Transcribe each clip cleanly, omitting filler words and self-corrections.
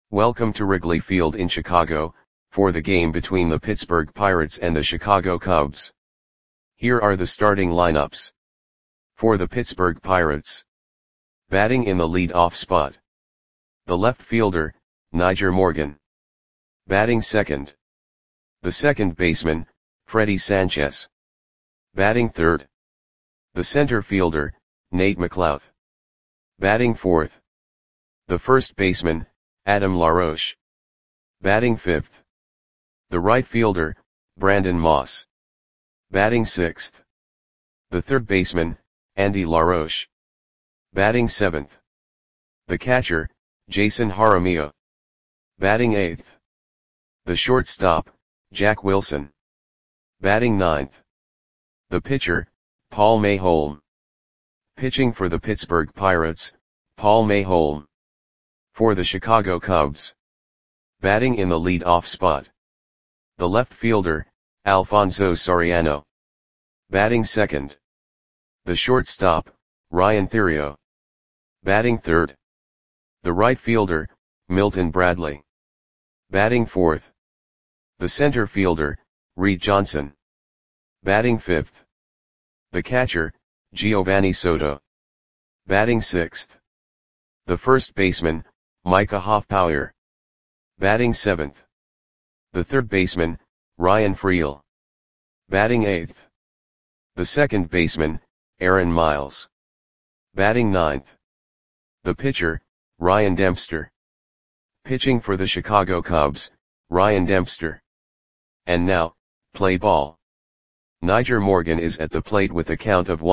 Welcome to Wrigley Field in Chicago, for the game between the Pittsburgh Pirates and the Chicago Cubs. Here are the starting lineups. For the Pittsburgh Pirates. Batting in the lead-off spot. The left fielder, Nyjer Morgan. Batting second. The second baseman, Freddie Sanchez. Batting third. The center fielder, Nate McLouth. Batting fourth. The first baseman, Adam LaRoche. Batting fifth. The right fielder, Brandon Moss. Batting sixth. The third baseman, Andy LaRoche. Batting seventh. The catcher, Jason Jaramillo. Batting eighth. The shortstop, Jack Wilson. Batting ninth. The pitcher, Paul Mayholm. Pitching for the Pittsburgh Pirates, Paul Mayholm. For the Chicago Cubs. Batting in the lead-off spot. The left fielder, Alfonso Soriano. Batting second. The shortstop, Ryan Theriot. Batting third. The right fielder, Milton Bradley. Batting fourth. The center fielder, Reed Johnson. Batting fifth. The catcher, Giovanni Soto. Batting sixth. The first baseman, Micah Hoffpauir. Batting seventh. The third baseman, Ryan Freel. Batting eighth. The second baseman, Aaron Miles. Batting ninth. The pitcher, Ryan Dempster. Pitching for the Chicago Cubs, Ryan Dempster. And now, play ball. Nyjer Morgan is at the plate with a count of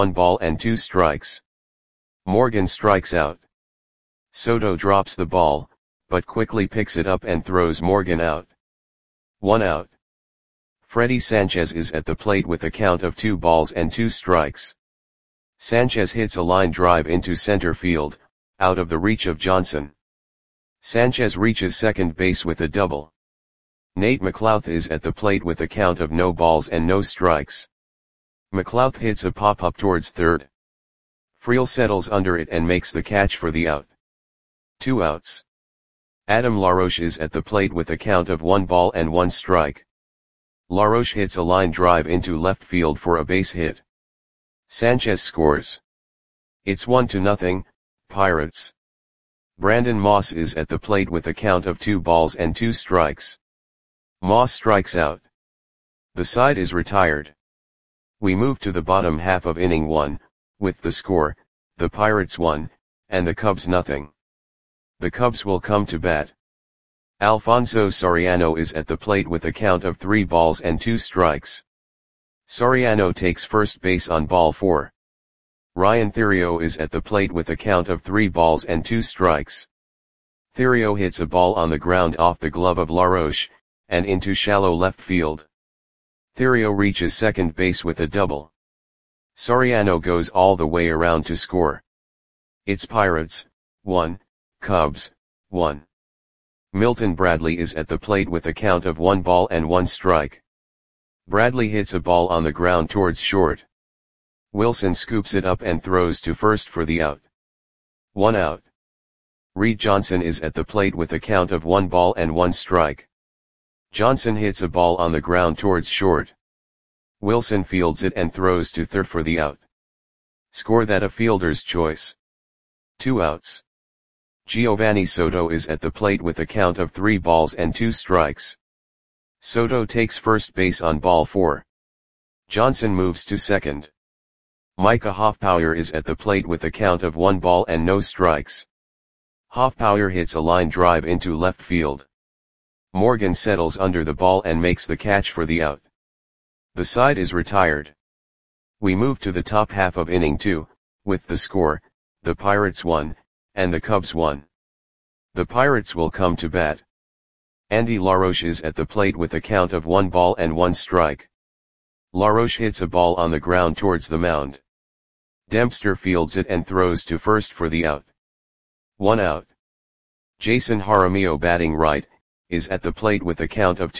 1-2 Morgan strikes out. Soto drops the ball, but quickly picks it up and throws Morgan out. 1 out. Freddie Sanchez is at the plate with a count of 2-2. Sanchez hits a line drive into center field, out of the reach of Johnson. Sanchez reaches second base with a double. Nate McLouth is at the plate with a count of 0-0. McLouth hits a pop-up towards third. Freel settles under it and makes the catch for the out. 2 outs. Adam LaRoche is at the plate with a count of 1-1. LaRoche hits a line drive into left field for a base hit. Sanchez scores. It's 1-0, Pirates. Brandon Moss is at the plate with a count of 2-2. Moss strikes out. The side is retired. We move to the bottom half of inning 1, with the score, the Pirates 1, and the Cubs 0. The Cubs will come to bat. Alfonso Soriano is at the plate with a count of 3-2. Soriano takes first base on ball 4. Ryan Theriot is at the plate with a count of 3-2. Theriot hits a ball on the ground off the glove of LaRoche, and into shallow left field. Theriot reaches second base with a double. Soriano goes all the way around to score. It's Pirates, 1, Cubs, 1. Milton Bradley is at the plate with a count of 1-1. Bradley hits a ball on the ground towards short. Wilson scoops it up and throws to first for the out. 1 out. Reed Johnson is at the plate with a count of 1-1. Johnson hits a ball on the ground towards short. Wilson fields it and throws to third for the out. Score that a fielder's choice. 2 outs. Giovanni Soto is at the plate with a count of 3-2. Soto takes first base on ball 4. Johnson moves to second. Micah Hoffpauir is at the plate with a count of 1-0. Hoffpauir hits a line drive into left field. Morgan settles under the ball and makes the catch for the out. The side is retired. We move to the top half of inning 2, with the score, the Pirates 1, and the Cubs 1. The Pirates will come to bat. Andy LaRoche is at the plate with a count of 1-1. LaRoche hits a ball on the ground towards the mound. Dempster fields it and throws to first for the out. 1 out. Jason Jaramillo, batting right, is at the plate with a count of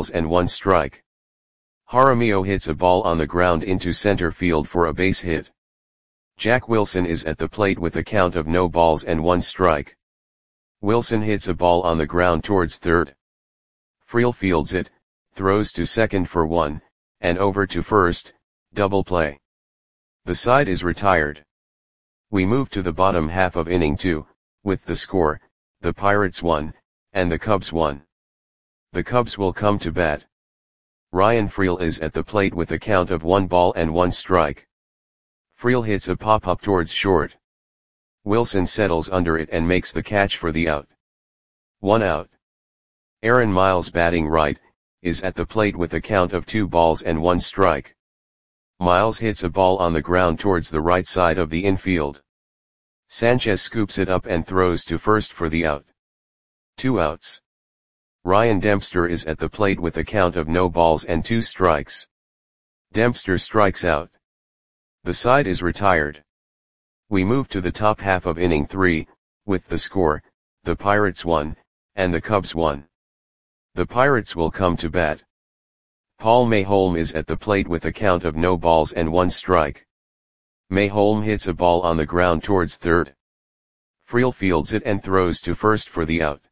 2-1. Jaramillo hits a ball on the ground into center field for a base hit. Jack Wilson is at the plate with a count of 0-1. Wilson hits a ball on the ground towards third. Friel fields it, throws to second for 1, and over to first, double play. The side is retired. We move to the bottom half of inning 2, with the score, the Pirates 1, and the Cubs 1. The Cubs will come to bat. Ryan Friel is at the plate with a count of 1 ball and 1 strike. Friel hits a pop-up towards short. Wilson settles under it and makes the catch for the out. 1 out. Aaron Miles, batting right, is at the plate with a count of 2 balls and 1 strike. Miles hits a ball on the ground towards the right side of the infield. Sanchez scoops it up and throws to first for the out. 2 outs. Ryan Dempster is at the plate with a count of no balls and 2 strikes. Dempster strikes out. The side is retired. We move to the top half of inning 3, with the score, the Pirates 1, and the Cubs 1. The Pirates will come to bat. Paul Mayholm is at the plate with a count of no balls and 1 strike. Mayholm hits a ball on the ground towards third. Friel fields it and throws to first for the out.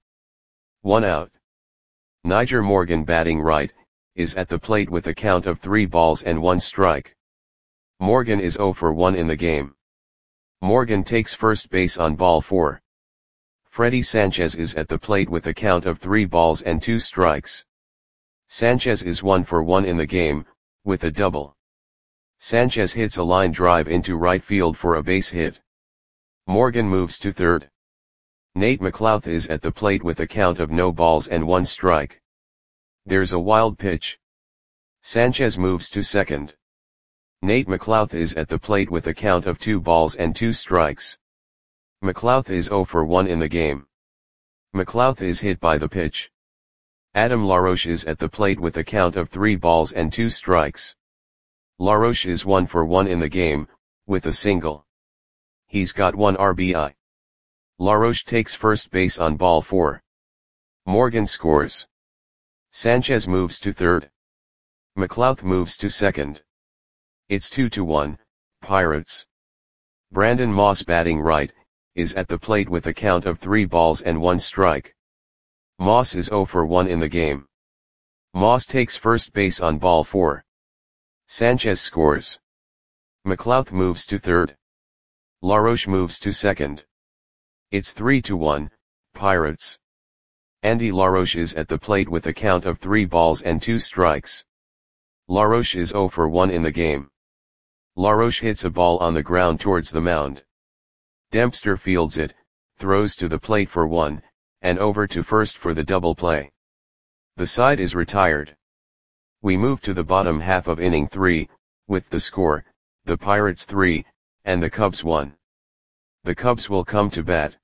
1 out. Nyjer Morgan, batting right, is at the plate with a count of 3 balls and 1 strike. Morgan is 0 for 1 in the game. Morgan takes first base on ball 4. Freddy Sanchez is at the plate with a count of 3 balls and 2 strikes. Sanchez is 1 for 1 in the game, with a double. Sanchez hits a line drive into right field for a base hit. Morgan moves to third. Nate McLouth is at the plate with a count of no balls and 1 strike. There's a wild pitch. Sanchez moves to second. Nate McLouth is at the plate with a count of 2 balls and 2 strikes. McLouth is 0 for 1 in the game. McLouth is hit by the pitch. Adam LaRoche is at the plate with a count of 3 balls and 2 strikes. LaRoche is 1 for 1 in the game, with a single. He's got 1 RBI. LaRoche takes first base on ball 4. Morgan scores. Sanchez moves to third. McLouth moves to second. It's 2-1, Pirates. Brandon Moss, batting right, is at the plate with a count of 3 balls and 1 strike. Moss is 0 for 1 in the game. Moss takes first base on ball 4. Sanchez scores. McLouth moves to third. LaRoche moves to second. It's 3-1, Pirates. Andy LaRoche is at the plate with a count of 3 balls and 2 strikes. LaRoche is 0 for 1 in the game. LaRoche hits a ball on the ground towards the mound. Dempster fields it, throws to the plate for 1, and over to first for the double play. The side is retired. We move to the bottom half of inning 3, with the score, the Pirates 3, and the Cubs 1. The Cubs will come to bat.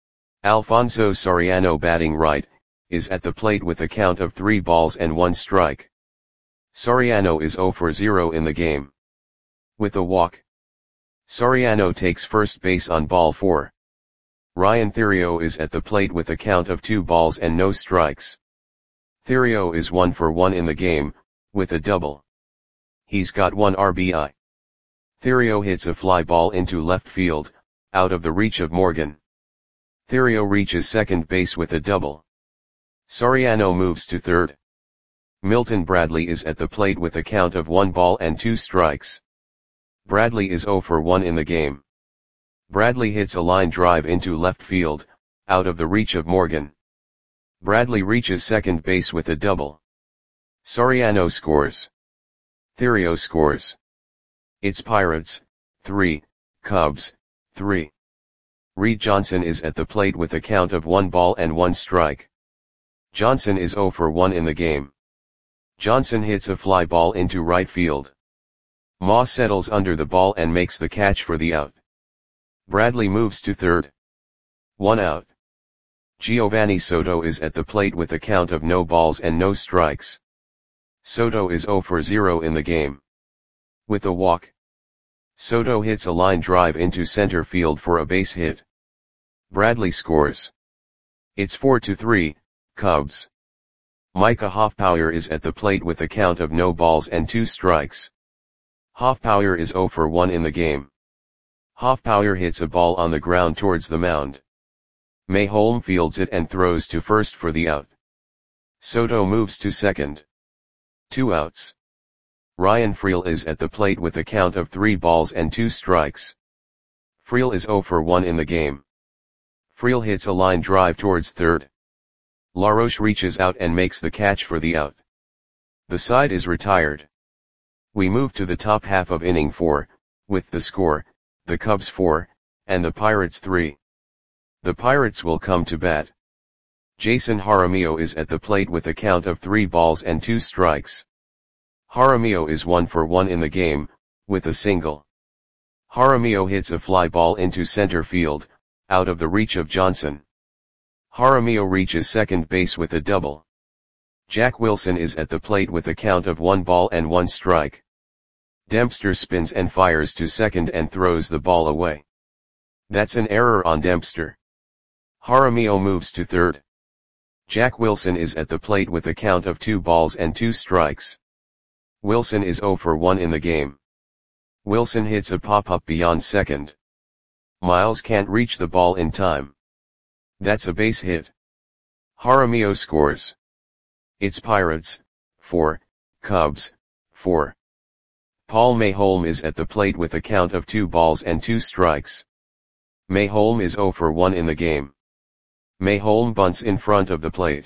Alfonso Soriano, batting right, is at the plate with a count of 3 balls and 1 strike. Soriano is 0 for 0 in the game. With a walk. Soriano takes first base on ball 4. Ryan Theriot is at the plate with a count of 2 balls and no strikes. Theriot is 1 for 1 in the game, with a double. He's got 1 RBI. Theriot hits a fly ball into left field, out of the reach of Morgan. Theriot reaches second base with a double. Soriano moves to third. Milton Bradley is at the plate with a count of 1 ball and 2 strikes. Bradley is 0 for 1 in the game. Bradley hits a line drive into left field, out of the reach of Morgan. Bradley reaches second base with a double. Soriano scores. Theriot scores. It's Pirates 3, Cubs 3. Reed Johnson is at the plate with a count of 1 ball and 1 strike. Johnson is 0 for 1 in the game. Johnson hits a fly ball into right field. Moss settles under the ball and makes the catch for the out. Bradley moves to third. 1 out. Giovanni Soto is at the plate with a count of no balls and no strikes. Soto is 0 for 0 in the game. With a walk. Soto hits a line drive into center field for a base hit. Bradley scores. It's 4-3, Cubs. Micah Hoffpauir is at the plate with a count of no balls and 2 strikes. Hoffpauir is 0 for 1 in the game. Hoffpauir hits a ball on the ground towards the mound. Mayholm fields it and throws to first for the out. Soto moves to second. 2 outs. Ryan Freel is at the plate with a count of 3 balls and 2 strikes. Freel is 0 for 1 in the game. Freel hits a line drive towards third. LaRoche reaches out and makes the catch for the out. The side is retired. We move to the top half of inning 4, with the score, the Cubs 4, and the Pirates 3. The Pirates will come to bat. Jason Jaramillo is at the plate with a count of 3 balls and 2 strikes. Jaramillo is 1 for 1 in the game, with a single. Jaramillo hits a fly ball into center field, out of the reach of Johnson. Jaramillo reaches second base with a double. Jack Wilson is at the plate with a count of 1 ball and 1 strike. Dempster spins and fires to second and throws the ball away. That's an error on Dempster. Jaramillo moves to third. Jack Wilson is at the plate with a count of 2 balls and 2 strikes. Wilson is 0 for 1 in the game. Wilson hits a pop-up beyond second. Miles can't reach the ball in time. That's a base hit. Jaramillo scores. It's Pirates, 4, Cubs, 4. Paul Mayholm is at the plate with a count of 2 balls and 2 strikes. Mayholm is 0 for 1 in the game. Mayholm bunts in front of the plate.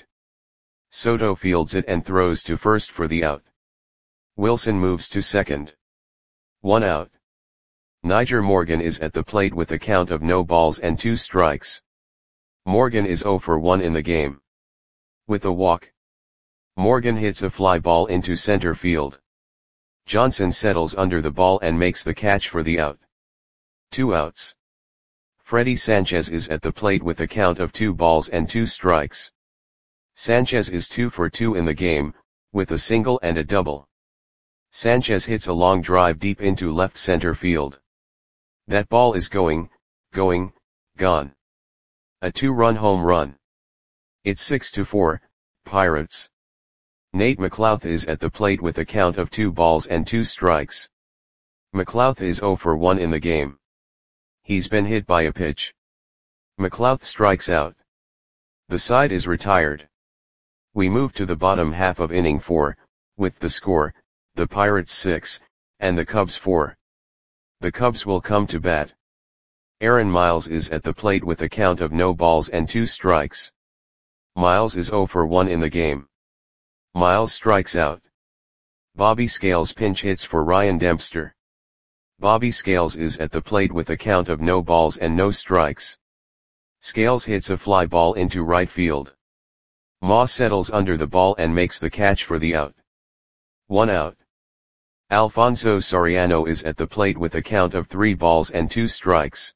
Soto fields it and throws to first for the out. Wilson moves to second. 1 out. Nyjer Morgan is at the plate with a count of no balls and 2 strikes. Morgan is 0 for 1 in the game. With a walk. Morgan hits a fly ball into center field. Johnson settles under the ball and makes the catch for the out. 2 outs. Freddy Sanchez is at the plate with a count of 2 balls and 2 strikes. Sanchez is 2 for 2 in the game, with a single and a double. Sanchez hits a long drive deep into left center field. That ball is going, gone. A 2-run home run. It's 6-4, Pirates. Nate McLouth is at the plate with a count of 2 balls and 2 strikes. McLouth is 0 for 1 in the game. He's been hit by a pitch. McLouth strikes out. The side is retired. We move to the bottom half of inning 4, with the score, the Pirates 6, and the Cubs 4. The Cubs will come to bat. Aaron Miles is at the plate with a count of no balls and 2 strikes. Miles is 0 for 1 in the game. Miles strikes out. Bobby Scales pinch hits for Ryan Dempster. Bobby Scales is at the plate with a count of no balls and no strikes. Scales hits a fly ball into right field. Ma settles under the ball and makes the catch for the out. 1 out. Alfonso Soriano is at the plate with a count of 3 balls and 2 strikes.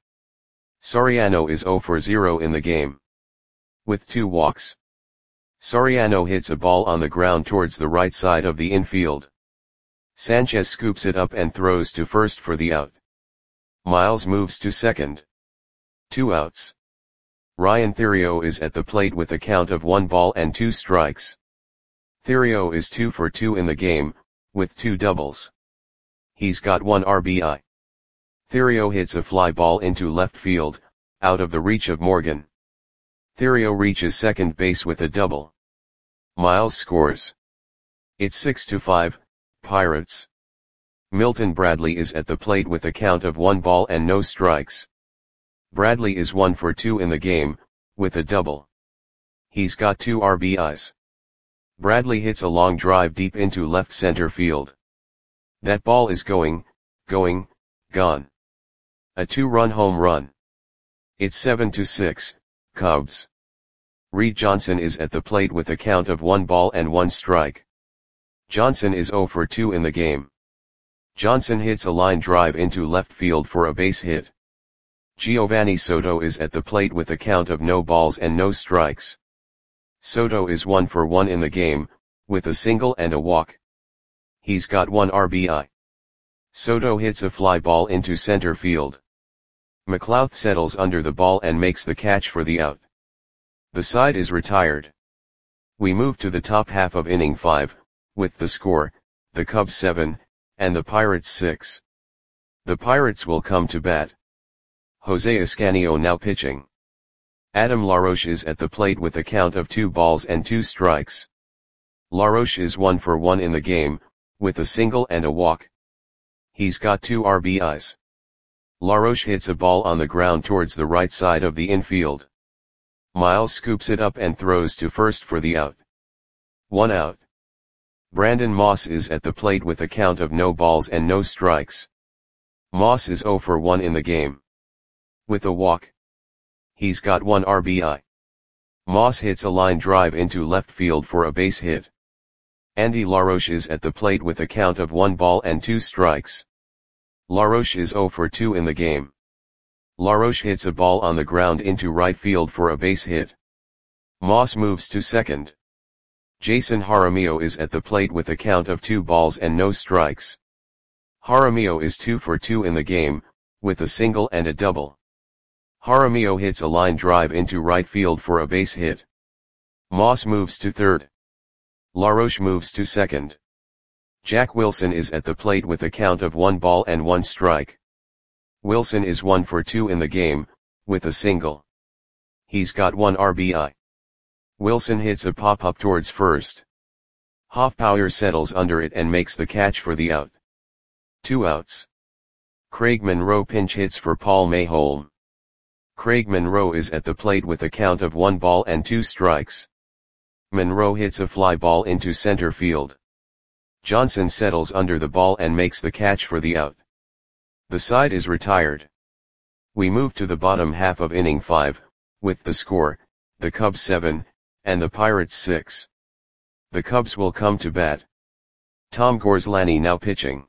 Soriano is 0 for 0 in the game. With 2 walks. Soriano hits a ball on the ground towards the right side of the infield. Sanchez scoops it up and throws to first for the out. Miles moves to second. 2 outs. Ryan Theriot is at the plate with a count of 1 ball and 2 strikes. Theriot is 2 for 2 in the game, with 2 doubles. He's got 1 RBI. Theriot hits a fly ball into left field, out of the reach of Morgan. Theriot reaches second base with a double. Miles scores. It's 6-5, Pirates. Milton Bradley is at the plate with a count of 1 ball and no strikes. Bradley is 1 for 2 in the game, with a double. He's got 2 RBIs. Bradley hits a long drive deep into left center field. That ball is going, gone. A 2-run home run. It's 7-6, Cubs. Reed Johnson is at the plate with a count of 1 ball and 1 strike. Johnson is 0 for 2 in the game. Johnson hits a line drive into left field for a base hit. Giovanni Soto is at the plate with a count of no balls and no strikes. Soto is 1 for 1 in the game, with a single and a walk. He's got 1 RBI. Soto hits a fly ball into center field. McLouth settles under the ball and makes the catch for the out. The side is retired. We move to the top half of inning 5, with the score, the Cubs 7, and the Pirates 6. The Pirates will come to bat. Jose Ascanio now pitching. Adam Laroche is at the plate with a count of 2 balls and 2 strikes. Laroche is 1 for 1 in the game, with a single and a walk. He's got 2 RBIs. Laroche hits a ball on the ground towards the right side of the infield. Miles scoops it up and throws to first for the out. 1 out. Brandon Moss is at the plate with a count of no balls and no strikes. Moss is 0 for 1 in the game. With a walk. He's got 1 RBI. Moss hits a line drive into left field for a base hit. Andy Laroche is at the plate with a count of 1 ball and 2 strikes. Laroche is 0 for 2 in the game. Laroche hits a ball on the ground into right field for a base hit. Moss moves to second. Jason Jaramillo is at the plate with a count of 2 balls and no strikes. Jaramillo is 2 for 2 in the game, with a single and a double. Jaramillo hits a line drive into right field for a base hit. Moss moves to third. Laroche moves to second. Jack Wilson is at the plate with a count of 1 ball and 1 strike. Wilson is 1 for 2 in the game, with a single. He's got 1 RBI. Wilson hits a pop-up towards first. Hoffpauir settles under it and makes the catch for the out. 2 outs. Craig Monroe pinch hits for Paul Mayholm. Craig Monroe is at the plate with a count of 1 ball and 2 strikes. Monroe hits a fly ball into center field. Johnson settles under the ball and makes the catch for the out. The side is retired. We move to the bottom half of inning 5, with the score, the Cubs 7, and the Pirates 6. The Cubs will come to bat. Tom Gorslani now pitching.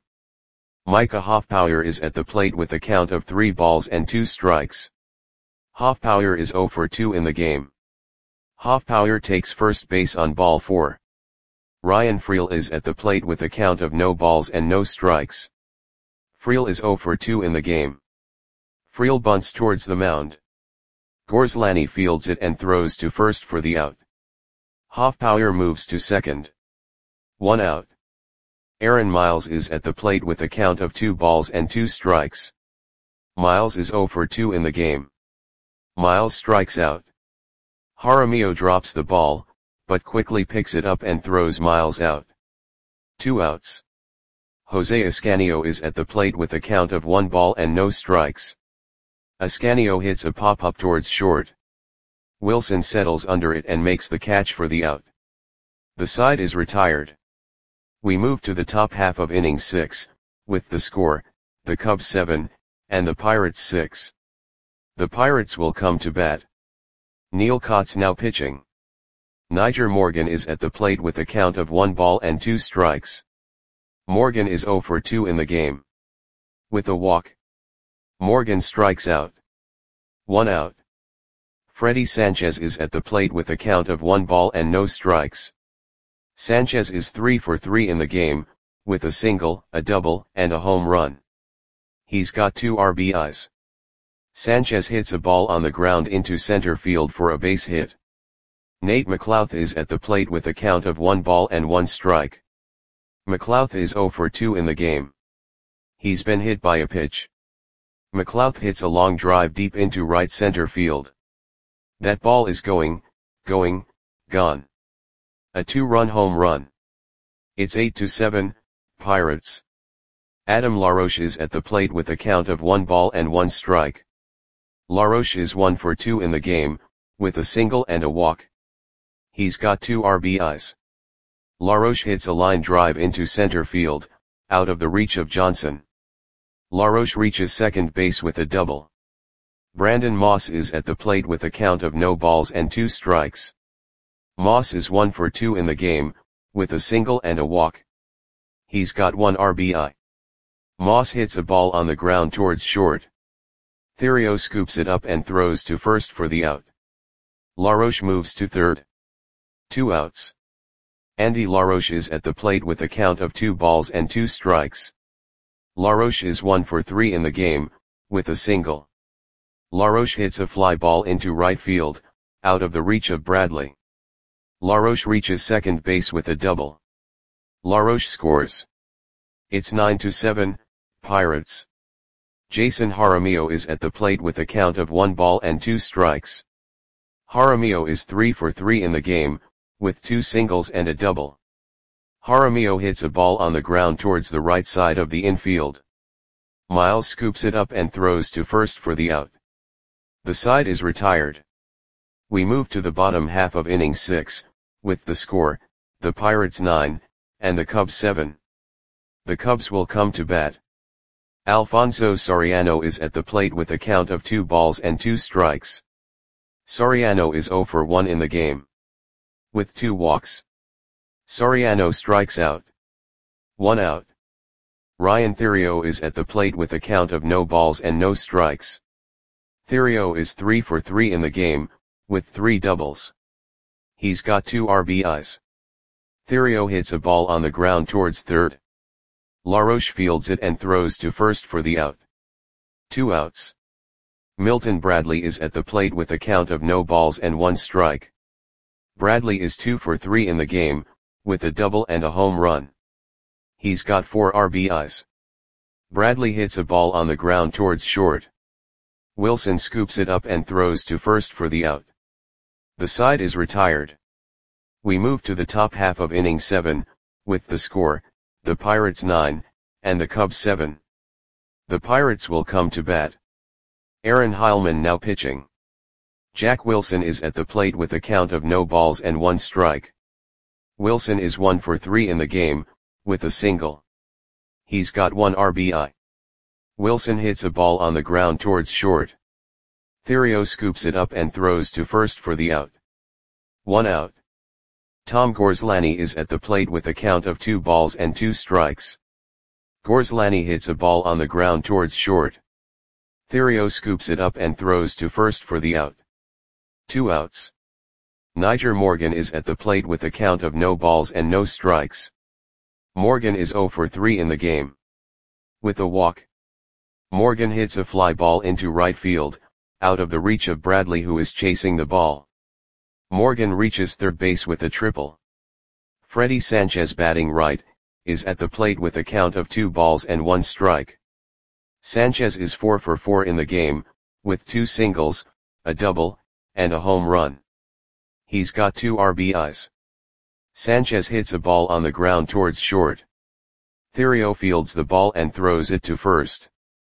Micah Hoffpauir is at the plate with a count of 3 balls and 2 strikes. Hoffpauir is 0 for 2 in the game. Hoffpauir takes first base on ball 4. Ryan Freel is at the plate with a count of no balls and no strikes. Freel is 0 for 2 in the game. Freel bunts towards the mound. Gorslani fields it and throws to first for the out. Hoffpauir moves to second. 1 out. Aaron Miles is at the plate with a count of 2 balls and 2 strikes. Miles is 0 for 2 in the game. Miles strikes out. Jaramillo drops the ball, but quickly picks it up and throws Miles out. 2 outs. Jose Ascanio is at the plate with a count of 1 ball and no strikes. Ascanio hits a pop-up towards short. Wilson settles under it and makes the catch for the out. The side is retired. We move to the top half of inning 6, with the score, the Cubs 7, and the Pirates 6. The Pirates will come to bat. Neil Kotz now pitching. Niger Morgan is at the plate with a count of 1 ball and 2 strikes. Morgan is 0 for 2 in the game. With a walk. Morgan strikes out. 1 out. Freddy Sanchez is at the plate with a count of 1 ball and no strikes. Sanchez is 3 for 3 in the game, with a single, a double, and a home run. He's got 2 RBIs. Sanchez hits a ball on the ground into center field for a base hit. Nate McLouth is at the plate with a count of 1 ball and 1 strike. McLouth is 0 for 2 in the game. He's been hit by a pitch. McLouth hits a long drive deep into right center field. That ball is gone. A 2-run home run. It's 8-7, Pirates. Adam Laroche is at the plate with a count of 1 ball and 1 strike. Laroche is 1 for 2 in the game, with a single and a walk. He's got 2 RBIs. Laroche hits a line drive into center field, out of the reach of Johnson. Laroche reaches second base with a double. Brandon Moss is at the plate with a count of no balls and 2 strikes. Moss is 1 for 2 in the game, with a single and a walk. He's got 1 RBI. Moss hits a ball on the ground towards short. Theriot scoops it up and throws to first for the out. Laroche moves to third. 2 outs. Andy Laroche is at the plate with a count of 2 balls and 2 strikes. Laroche is 1 for 3 in the game, with a single. Laroche hits a fly ball into right field, out of the reach of Bradley. Laroche reaches second base with a double. Laroche scores. It's 9-7, Pirates. Jason Jaramillo is at the plate with a count of 1 ball and 2 strikes. Jaramillo is 3 for 3 in the game, with 2 singles and a double. Jaramillo hits a ball on the ground towards the right side of the infield. Miles scoops it up and throws to first for the out. The side is retired. We move to the bottom half of inning 6, with the score, the Pirates 9, and the Cubs 7. The Cubs will come to bat. Alfonso Soriano is at the plate with a count of 2 balls and 2 strikes. Soriano is 0 for 1 in the game, with 2 walks. Soriano strikes out. 1 out. Ryan Theriot is at the plate with a count of no balls and no strikes. Theriot is 3 for 3 in the game, with 3 doubles. He's got 2 RBIs. Theriot hits a ball on the ground towards third. LaRoche fields it and throws to first for the out. 2 outs. Milton Bradley is at the plate with a count of no balls and 1 strike. Bradley is 2 for 3 in the game, with a double and a home run. He's got 4 RBIs. Bradley hits a ball on the ground towards short. Wilson scoops it up and throws to first for the out. The side is retired. We move to the top half of inning 7, with the score, the Pirates 9, and the Cubs 7. The Pirates will come to bat. Aaron Heilman now pitching. Jack Wilson is at the plate with a count of no balls and 1 strike. Wilson is 1 for 3 in the game, with a single. He's got 1 RBI. Wilson hits a ball on the ground towards short. Theriot scoops it up and throws to first for the out. 1 out. Tom Gorslani is at the plate with a count of 2 balls and 2 strikes. Gorslani hits a ball on the ground towards short. Theriot scoops it up and throws to first for the out. 2 outs. Nyjer Morgan is at the plate with a count of no balls and no strikes. Morgan is 0 for 3 in the game, with a walk. Morgan hits a fly ball into right field, out of the reach of Bradley, who is chasing the ball. Morgan reaches third base with a triple. Freddie Sanchez, batting right, is at the plate with a count of 2 balls and 1 strike. Sanchez is 4 for 4 in the game, with 2 singles, a double, and a home run. He's got 2 RBIs. Sanchez hits a ball on the ground towards short. Theriot fields the ball and throws it to first.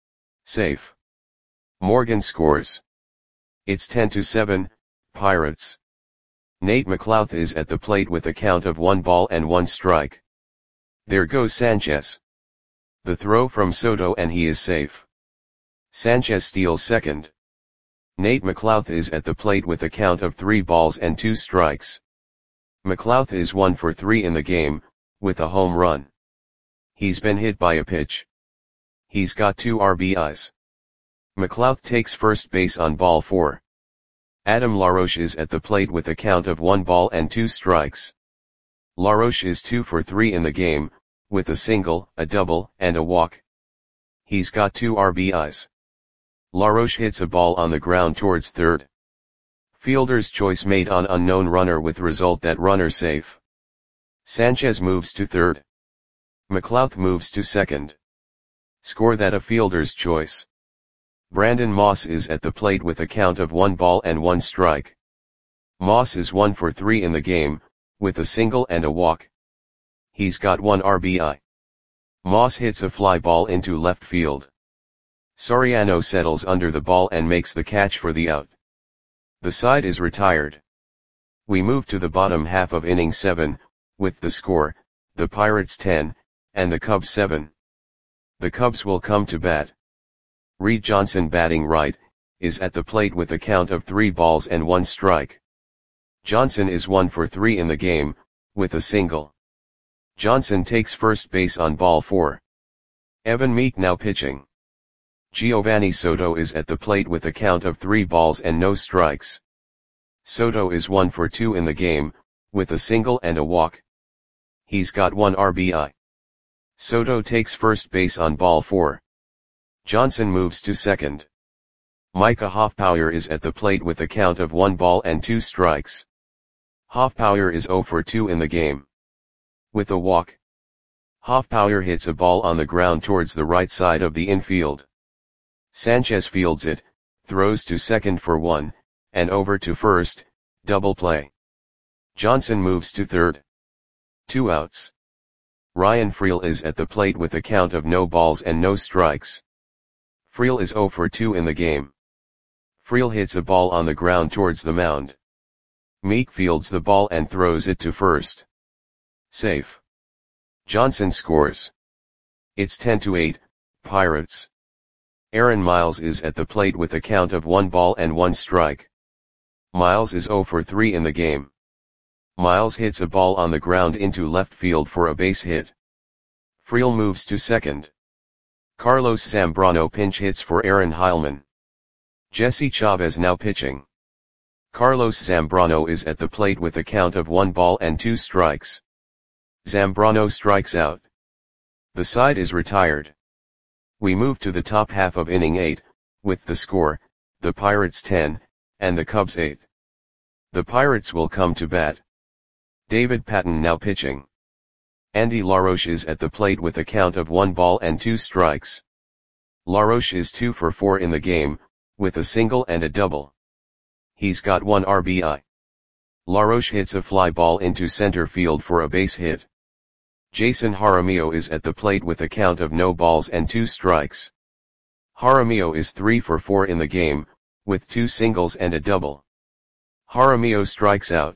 Safe. Morgan scores. It's 10-7, Pirates. Nate McLouth is at the plate with a count of 1 ball and 1 strike. There goes Sanchez. The throw from Soto and he is safe. Sanchez steals second. Nate McLouth is at the plate with a count of 3 balls and 2 strikes. McLouth is 1 for 3 in the game, with a home run. He's been hit by a pitch. He's got 2 RBIs. McLouth takes first base on ball 4. Adam LaRoche is at the plate with a count of 1 ball and 2 strikes. LaRoche is 2 for 3 in the game, with a single, a double, and a walk. He's got 2 RBIs. LaRoche hits a ball on the ground towards third. Fielder's choice made on unknown runner with result that runner safe. Sanchez moves to third. McLouth moves to second. Score that a fielder's choice. Brandon Moss is at the plate with a count of 1 ball and 1 strike. Moss is 1 for 3 in the game, with a single and a walk. He's got 1 RBI. Moss hits a fly ball into left field. Soriano settles under the ball and makes the catch for the out. The side is retired. We move to the bottom half of inning 7, with the score, the Pirates 10, and the Cubs 7. The Cubs will come to bat. Reed Johnson, batting right, is at the plate with a count of 3 balls and 1 strike. Johnson is 1 for 3 in the game, with a single. Johnson takes first base on ball 4. Evan Meek now pitching. Giovanni Soto is at the plate with a count of 3 balls and no strikes. Soto is 1 for 2 in the game, with a single and a walk. He's got 1 RBI. Soto takes first base on ball 4. Johnson moves to second. Micah Hoffpauir is at the plate with a count of 1 ball and 2 strikes. Hoffpauir is 0 for 2 in the game, with a walk. Hoffpauir hits a ball on the ground towards the right side of the infield. Sanchez fields it, throws to second for 1, and over to first, Double play. Johnson moves to third. 2 outs. Ryan Freel is at the plate with a count of no balls and no strikes. Freel is 0 for 2 in the game. Freel hits a ball on the ground towards the mound. Meek fields the ball and throws it to first. Safe. Johnson scores. It's 10-8, Pirates. Aaron Miles is at the plate with a count of 1 ball and 1 strike. Miles is 0 for 3 in the game. Miles hits a ball on the ground into left field for a base hit. Freel moves to second. Carlos Zambrano pinch hits for Aaron Heilman. Jesse Chavez now pitching. Carlos Zambrano is at the plate with a count of 1 ball and 2 strikes. Zambrano strikes out. The side is retired. We move to the top half of inning 8, with the score, the Pirates 10, and the Cubs 8. The Pirates will come to bat. David Patton now pitching. Andy LaRoche is at the plate with a count of 1 ball and 2 strikes. LaRoche is 2 for 4 in the game, with a single and a double. He's got 1 RBI. LaRoche hits a fly ball into center field for a base hit. Jason Jaramillo is at the plate with a count of no balls and 2 strikes. Jaramillo is 3 for 4 in the game, with 2 singles and a double. Jaramillo strikes out.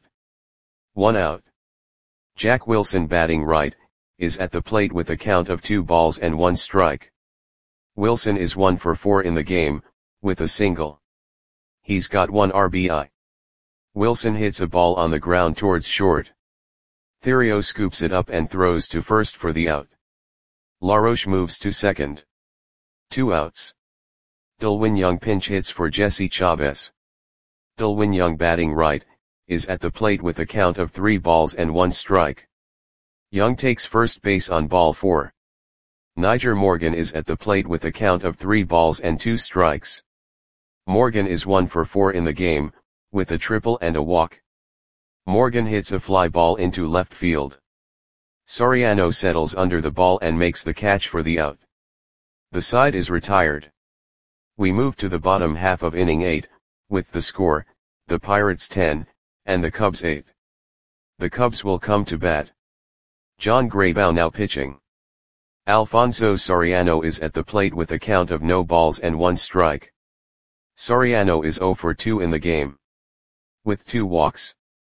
1 out. Jack Wilson batting right, is at the plate with a count of 2 balls and 1 strike. Wilson is 1 for 4 in the game, with a single. He's got 1 RBI. Wilson hits a ball on the ground towards short. Theriot scoops it up and throws to first for the out. LaRoche moves to second. 2 outs. Delwin Young pinch hits for Jesse Chavez. Delwin Young batting right, is at the plate with a count of 3 balls and 1 strike. Young takes first base on ball 4. Niger Morgan is at the plate with a count of 3 balls and 2 strikes. Morgan is 1 for 4 in the game, with a triple and a walk. Morgan hits a fly ball into left field. Soriano settles under the ball and makes the catch for the out. The side is retired. We move to the bottom half of inning 8, with the score, the Pirates 10, and the Cubs 8. The Cubs will come to bat. John Graybow now pitching. Alfonso Soriano is at the plate with a count of no balls and 1 strike. Soriano is 0 for 2 in the game. With 2 walks.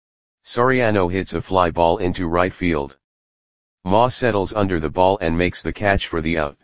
Soriano hits a fly ball into right field. Moss settles under the ball and makes the catch for the out.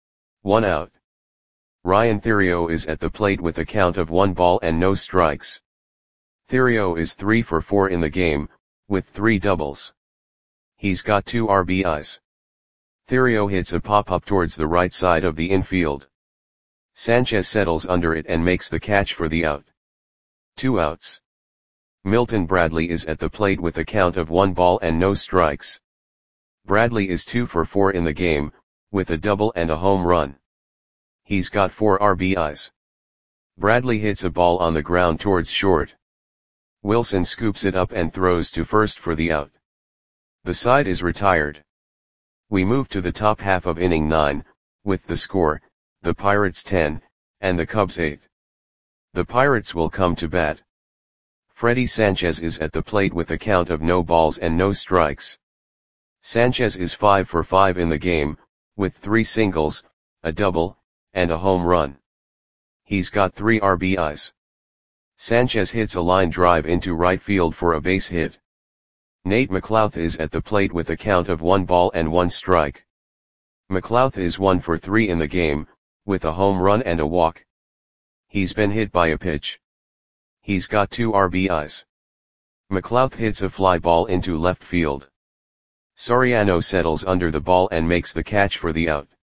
1 out. Ryan Theriot is at the plate with a count of 1 ball and no strikes. Theriot is 3 for 4 in the game, with 3 doubles. He's got 2 RBIs. Theriot hits a pop-up towards the right side of the infield. Sanchez settles under it and makes the catch for the out. 2 outs. Milton Bradley is at the plate with a count of 1 ball and no strikes. Bradley is 2 for 4 in the game, with a double and a home run. He's got 4 RBIs. Bradley hits a ball on the ground towards short. Wilson scoops it up and throws to first for the out. The side is retired. We move to the top half of inning 9, with the score, the Pirates 10, and the Cubs 8. The Pirates will come to bat. Freddie Sanchez is at the plate with a count of no balls and no strikes. Sanchez is 5 for 5 in the game, with 3 singles, a double, and a home run. He's got 3 RBIs. Sanchez hits a line drive into right field for a base hit. Nate McLouth is at the plate with a count of 1 ball and 1 strike. McLouth is 1 for 3 in the game, with a home run and a walk. He's been hit by a pitch. He's got 2 RBIs. McLouth hits a fly ball into left field. Soriano settles under the ball and makes the catch for the out.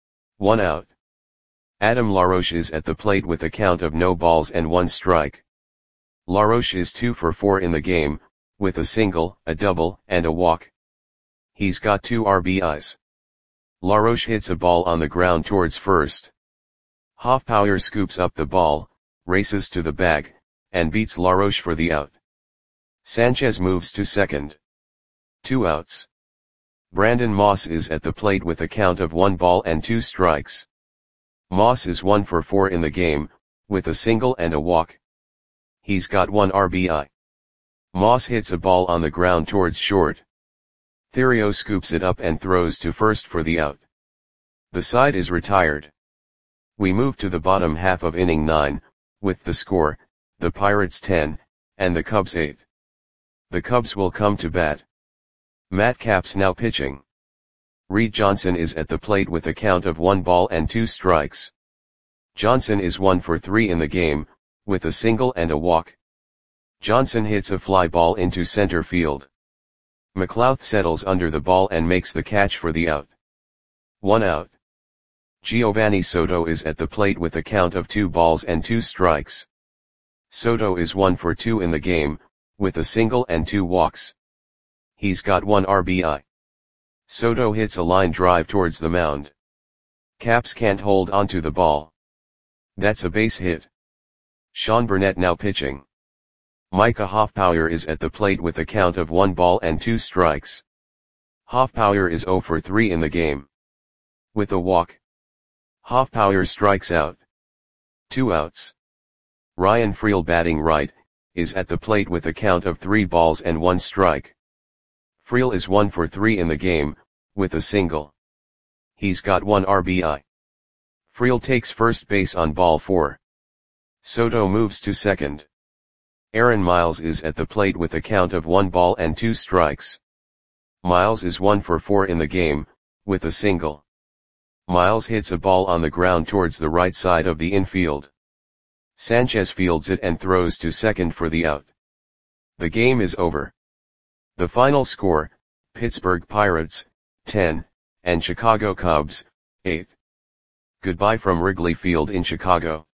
1 out. Adam LaRoche is at the plate with a count of no balls and 1 strike. LaRoche is 2 for 4 in the game, with a single, a double, and a walk. He's got 2 RBIs. LaRoche hits a ball on the ground towards first. Hoffpauir scoops up the ball, races to the bag, and beats LaRoche for the out. Sanchez moves to second. 2 outs. Brandon Moss is at the plate with a count of 1 ball and 2 strikes. Moss is 1 for 4 in the game, with a single and a walk. He's got 1 RBI. Moss hits a ball on the ground towards short. Theriot scoops it up and throws to first for the out. The side is retired. We move to the bottom half of inning 9, with the score, the Pirates 10, and the Cubs 8. The Cubs will come to bat. Matt Capps now pitching. Reed Johnson is at the plate with a count of 1 ball and 2 strikes. Johnson is 1 for 3 in the game, with a single and a walk. Johnson hits a fly ball into center field. McLouth settles under the ball and makes the catch for the out. 1 out. Giovanni Soto is at the plate with a count of 2 balls and 2 strikes. Soto is 1 for 2 in the game, with a single and 2 walks. He's got 1 RBI. Soto hits a line drive towards the mound. Capps can't hold onto the ball. That's a base hit. Sean Burnett now pitching. Micah Hoffpauir is at the plate with a count of 1 ball and 2 strikes. Hoffpauir is 0 for 3 in the game. With a walk. Hoffpauir strikes out. 2 outs. Ryan Freel batting right, is at the plate with a count of 3 balls and 1 strike. Freel is 1 for 3 in the game, with a single. He's got 1 RBI. Freel takes first base on ball 4. Soto moves to second. Aaron Miles is at the plate with a count of 1 ball and 2 strikes. Miles is 1 for 4 in the game, with a single. Miles hits a ball on the ground towards the right side of the infield. Sanchez fields it and throws to second for the out. The game is over. The final score, Pittsburgh Pirates, 10, and Chicago Cubs, 8. Goodbye from Wrigley Field in Chicago.